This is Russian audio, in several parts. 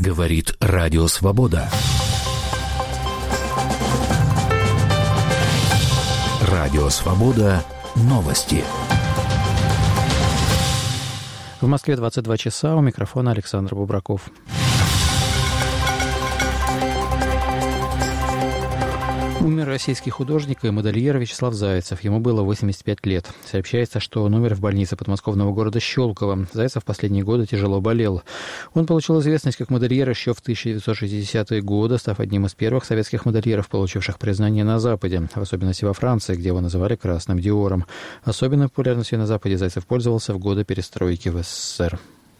Говорит Радио Свобода. Радио Свобода. Новости. В Москве 22 часа. У микрофона Александр Бубраков. Умер российский художник и модельер Вячеслав Зайцев. Ему было 85 лет. Сообщается, что он умер в больнице подмосковного города Щелково. Зайцев в последние годы тяжело болел. Он получил известность как модельер еще в 1960-е годы, став одним из первых советских модельеров, получивших признание на Западе, в особенности во Франции, где его называли «красным Диором». Особенной популярностью на Западе Зайцев пользовался в годы перестройки в СССР.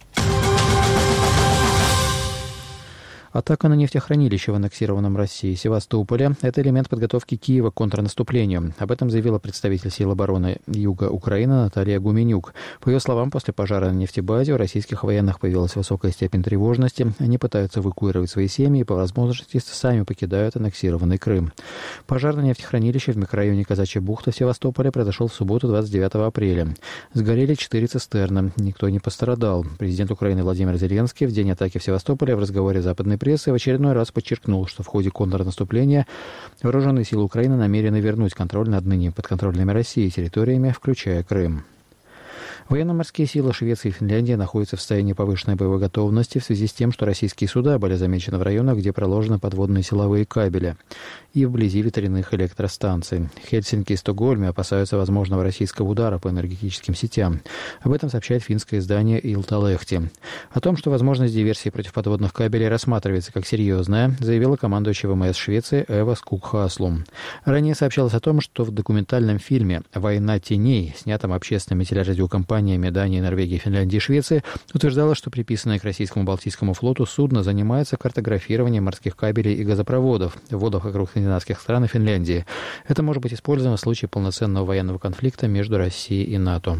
Атака на нефтехранилище в аннексированном России Севастополе – это элемент подготовки Киева к контрнаступлению. Об этом заявила представитель сил обороны Юга Украины Наталья Гуменюк. По ее словам, после пожара на нефтебазе у российских военных появилась высокая степень тревожности. Они пытаются эвакуировать свои семьи и по возможности сами покидают аннексированный Крым. Пожар на нефтехранилище в микрорайоне Казачья бухта в Севастополе произошел в субботу 29 апреля. Сгорели 4 цистерны. Никто не пострадал. Президент Украины Владимир Зеленский в день атаки в Севастополе в разговоре западной прессы в очередной раз подчеркнул, что в ходе контрнаступления вооруженные силы Украины намерены вернуть контроль над ныне подконтрольными России территориями, включая Крым. Военно-морские силы Швеции и Финляндии находятся в состоянии повышенной боевой готовности в связи с тем, что российские суда были замечены в районах, где проложены подводные силовые кабели, и вблизи ветряных электростанций. Хельсинки и Стокгольме опасаются возможного российского удара по энергетическим сетям. Об этом сообщает финское издание Iltalehti. О том, что возможность диверсии против подводных кабелей рассматривается как серьезная, заявила командующая ВМС Швеции Эва Скугхаслум. Ранее сообщалось о том, что в документальном фильме «Война теней», снятом общественными телерадиокомпаниями Дании, Норвегии, Финляндии и Швеции, утверждалось, что приписанное к российскому Балтийскому флоту судно занимается картографированием морских кабелей и газопроводов в водах вокруг скандинавских стран и Финляндии. Это может быть использовано в случае полноценного военного конфликта между Россией и НАТО.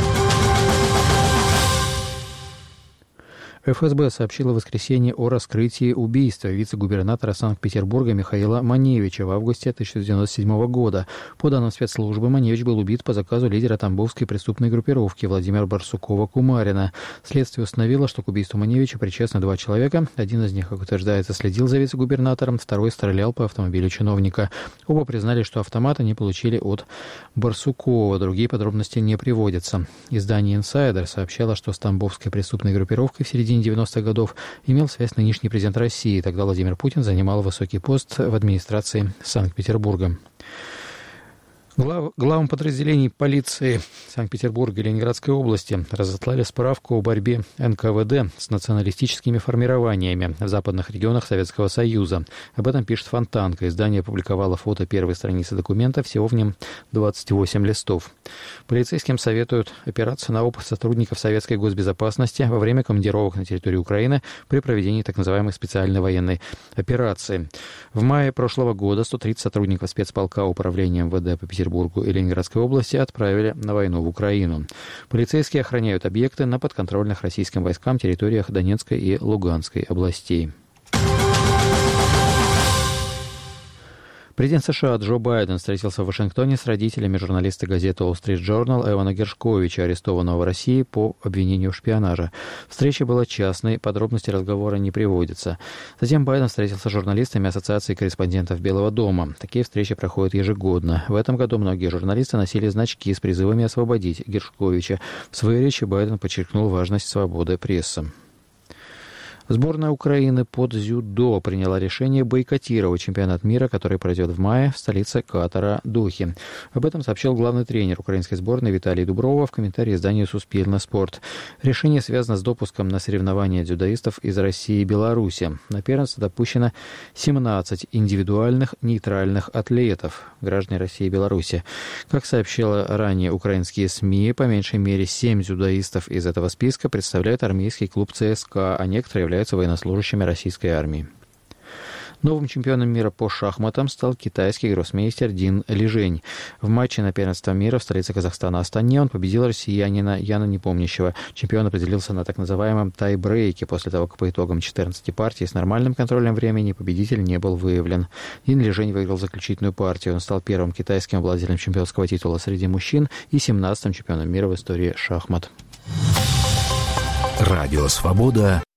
ФСБ сообщила в воскресенье о раскрытии убийства вице-губернатора Санкт-Петербурга Михаила Маневича в августе 1997 года. По данным спецслужбы, Маневич был убит по заказу лидера тамбовской преступной группировки Владимира Барсукова-Кумарина. Следствие установило, что к убийству Маневича причастны 2 человека. Один из них, как утверждается, следил за вице-губернатором, второй стрелял по автомобилю чиновника. Оба признали, что автомат они получили от Барсукова. Другие подробности не приводятся. Издание «Инсайдер» сообщало, что с тамбовской преступной группировкой в середине 90-х годов имел связь нынешний президент России. Тогда Владимир Путин занимал высокий пост в администрации Санкт-Петербурга. Главам подразделений полиции Санкт-Петербурга и Ленинградской области разослали справку о борьбе НКВД с националистическими формированиями в западных регионах Советского Союза. Об этом пишет Фонтанка. Издание опубликовало фото первой страницы документа, всего в нем 28 листов. Полицейским советуют опираться на опыт сотрудников советской госбезопасности во время командировок на территорию Украины при проведении так называемой специальной военной операции. В мае прошлого года 130 сотрудников спецполка управления МВД по Петербургу и Ленинградской области отправили на войну в Украину. Полицейские охраняют объекты на подконтрольных российским войскам территориях Донецкой и Луганской областей. Президент США Джо Байден встретился в Вашингтоне с родителями журналиста газеты Wall Street Journal Эвана Гершковича, арестованного в России по обвинению в шпионаже. Встреча была частной, подробности разговора не приводятся. Затем Байден встретился с журналистами Ассоциации корреспондентов Белого дома. Такие встречи проходят ежегодно. В этом году многие журналисты носили значки с призывами освободить Гершковича. В своей речи Байден подчеркнул важность свободы прессы. Сборная Украины по дзюдо приняла решение бойкотировать чемпионат мира, который пройдет в мае в столице Катара Дохи. Об этом сообщил главный тренер украинской сборной Виталий Дуброва в комментарии изданию «Суспільне спорт». Решение связано с допуском на соревнования дзюдоистов из России и Беларуси. На первенство допущено 17 индивидуальных нейтральных атлетов, граждан России и Беларуси. Как сообщила ранее украинские СМИ, по меньшей мере 7 дзюдоистов из этого списка представляют армейский клуб ЦСКА, а некоторые являются военнослужащими российской армии. Новым чемпионом мира по шахматам стал китайский гроссмейстер Дин Лижень. В матче на первенство мира в столице Казахстана Астане он победил россиянина Яна Непомнящего. Чемпион определился на так называемом тай-брейке после того, как по итогам 14 партий с нормальным контролем времени победитель не был выявлен. Дин Лижень выиграл заключительную партию. Он стал первым китайским обладателем чемпионского титула среди мужчин и 17-м чемпионом мира в истории шахмат. Радио «Свобода».